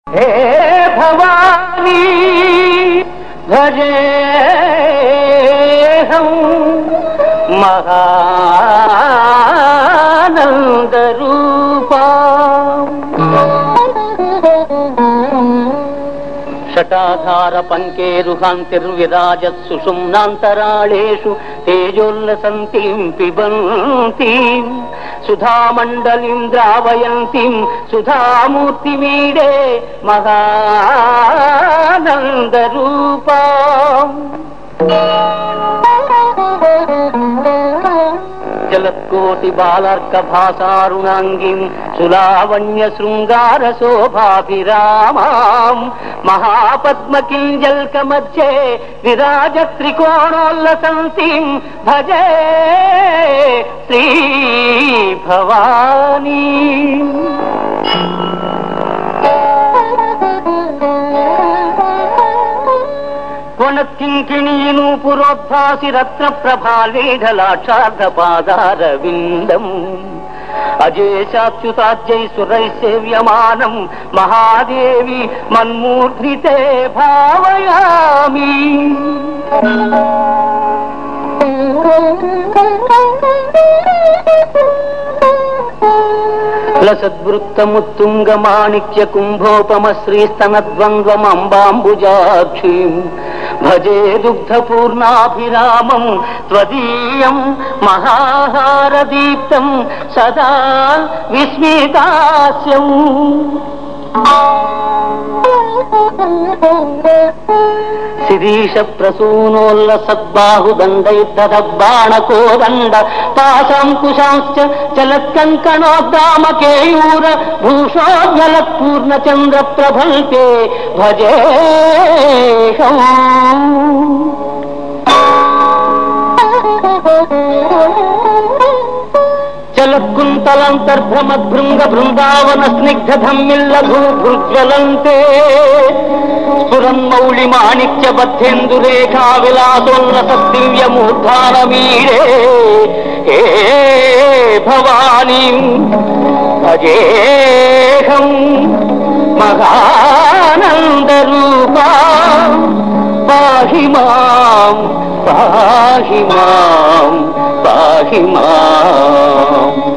हे भवानी भजेहं महानंद रूपा। शटाधार पंकेरुहांतिर्विराजत् सुषुम्नान्तराळेषु तेजोल्लसन्तीं पिबन्तीं सुधामण्डलीं द्रावयन्तीं सुधामूर्तिमीडे महानन्दरूपा। जलत्कोटि बालार्क भासारुणांगीं सुलावण्य शृंगार शोभाभिरामां महापद्मकिंजल्क मध्ये विराज त्रिकोणोल्लसन्तीं भजे श्री भवानी। पुरोद्भासि रत्न प्रभालेढलाक्षार्धपादारविन्दम् अजेशाच्युताज्यै सुरैः सेव्यमानं महादेवी मन्मूर्ध्निते भावयामि। लसद्वृत्तमुत्तुङ्गमाणिक्य कुम्भोपम श्रीस्तनद्वन्द्वमम्बाम्बुजाक्षीं भजे दुग्धपूर्णाभिरामं त्वदीयं महाहारदीप्तं सदा विस्मितास्यम्। शिरीष प्रसूनोल्लसद्बाहुदण्डैर्दधबाणकोदण्ड पाशाङ्कुशांश्च चलत्कङ्कणोद्दामकेयूर भूषोज्ज्वलत्पूर्णचन्द्रप्रभल्पे भजेऽहम्। चलत्कुन्तलान्तर्भ्रमद्भृङ्ग बृन्दावन स्निग्धधम्मिल्लघूभृज्वलन्ते स्फुरन्मौलिमाणिक्य बद्धेन्दुरेखा विलासोल्लसद्दिव्यमूर्धानमीडे हे भवानीं भजेऽहं महानन्दरूपा। पाहि मां पाहि मां पाहि माम्।